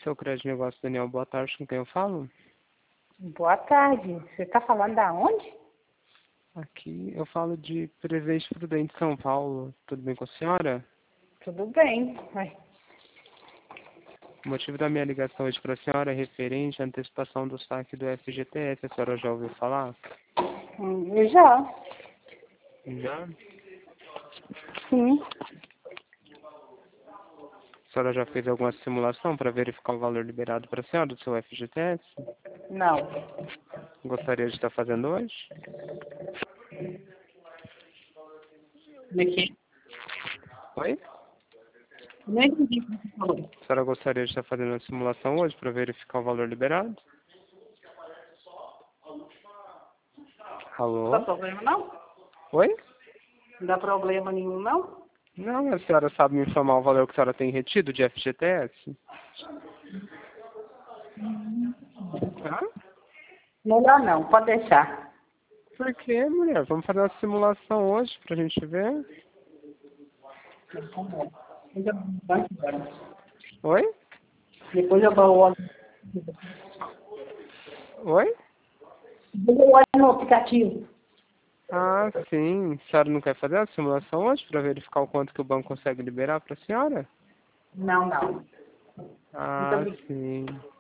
Seu crédito negócio, Daniel, boa tarde, com quem eu falo? Boa tarde. Você está falando da onde? Aqui eu falo de Presidente Prudente, São Paulo. Tudo bem com a senhora? Tudo bem. O motivo da minha ligação hoje para a senhora é referente à antecipação do saque do FGTS. A senhora já ouviu falar? Eu já. Já? Sim. A senhora já fez alguma simulação para verificar o valor liberado para a senhora do seu FGTS? Não. Gostaria de estar fazendo hoje? Como é que é? Oi? Não entendi o que você falou. A senhora gostaria de estar fazendo uma simulação hoje para verificar o valor liberado? Não dá Alô? problema, não? Oi? Não dá problema nenhum, não? Não, a senhora sabe me informar o valor que a senhora tem retido de FGTS? Hã? Melhor não. Pode deixar. Por quê, mulher? Vamos fazer uma simulação hoje pra gente ver? Oi? Depois eu vou olhar. Oi? Depois eu olho no aplicativo. Ah, sim. A senhora não quer fazer a simulação hoje para verificar o quanto que o banco consegue liberar para a senhora? Não, não. Muito Ah, obrigada. sim.